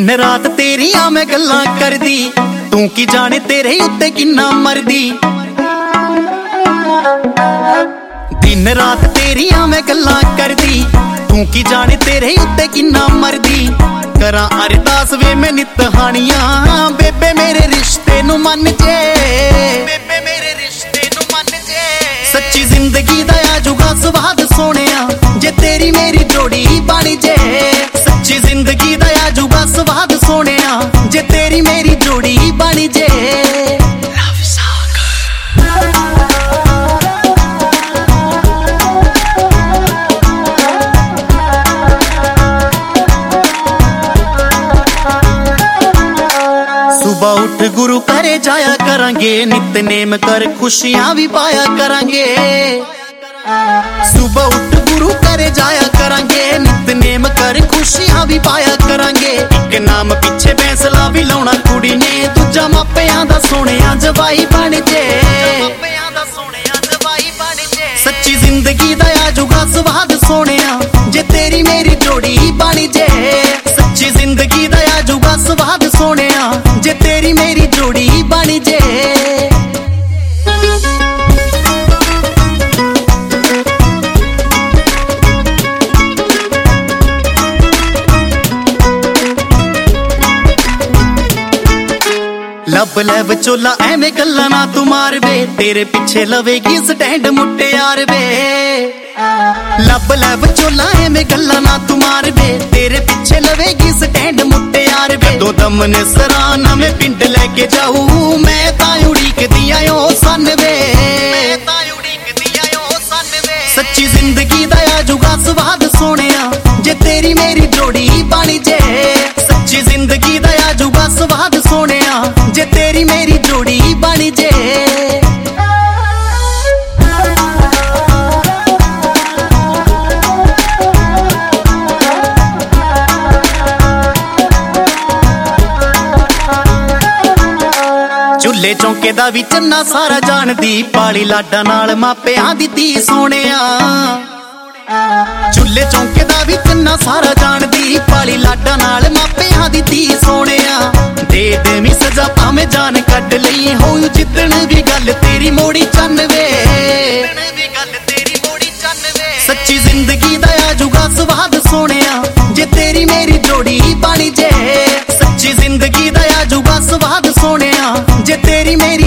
दिन रात तेरियां मैं गल्लां करदी, तू की जाने तेरे उत्ते किन्ना मरदी। दिन रात तेरियां मैं गल्लां करदी, तू की जाने तेरे उत्ते किन्ना मरदी। करा अरदास वे मैं नित हानियां, बेबे मेरे रिश्ते नू मन जे, बेबे मेरे रिश्ते नू मन जे। सच्ची जिंदगी दा आजूगा स्वाद सोहणिया, जे तेरी मेरी जोड़ी बन जे। सच्ची जिंदगी दा आजूगा स्वाद सोहणिया, जे तेरी मेरी जोड़ी बन जे। सुबह उठ गुरु करे जाया करांगे, नितनेम कर खुशियां भी पाया करांगे। सुबह उठ गुरु करे जाया करांगे, नितनेम कर खुशियां भी पाया करांगे। एक नाम पिछे फैसला भी लाउणा कुड़ी ने, दूजा मापियां दा सोहणिया जवाई बन जे। सच्ची जिंदगी दा आजूगा स्वाद सोहणिया, जे तेरी मेरी जोड़ी बन जे। सच्ची जिंदगी दा आजूगा स्वाद सोहणिया, जे तेरी मेरी जोड़ी बन जे। लब लै विचोला एवें गल्लां ना तू मार वे, तेरे पिछे लवेगी स्टैंड मुटियार वे। लब लै विचोला एवें गल्लां ना तू मार वे, तेरे पिछे लवेगी स्टैंड मुटियार वे। दो दमन सराना में पिंड लेके जाऊं, मैं तां उड़ीकदी आयो सन वे। सच्ची जिंदगी दा आजूगा स्वाद सोहणिया, जे तेरी मेरी जोड़ी बन जे। सच्ची जिंदगी दा आजूगा स्वाद सोहणिया, जे तेरी मेरी जोड़ी बन जे। चुल्हे चौंके दा भी चन्ना सारा जानदी, पाली लाडा नाल मापियां दी धी सोहणिया। चुल्हे चौंके दा भी चन्ना सारा जानदी, पाली लाडा नाल मापियां दी धी सोहणिया। दे देवीं सजा भावें जान कढ लई, होऊ जिद्दण भी गल तेरी मोड़ी चन्न वे। सच्ची जिंदगी दा आजूगा स्वाद सोहणिया, जे तेरी मेरी जोड़ी बन जे। सच्ची जिंदगी दा आजूगा स्वाद सोहणिया, जे तेरी मेरी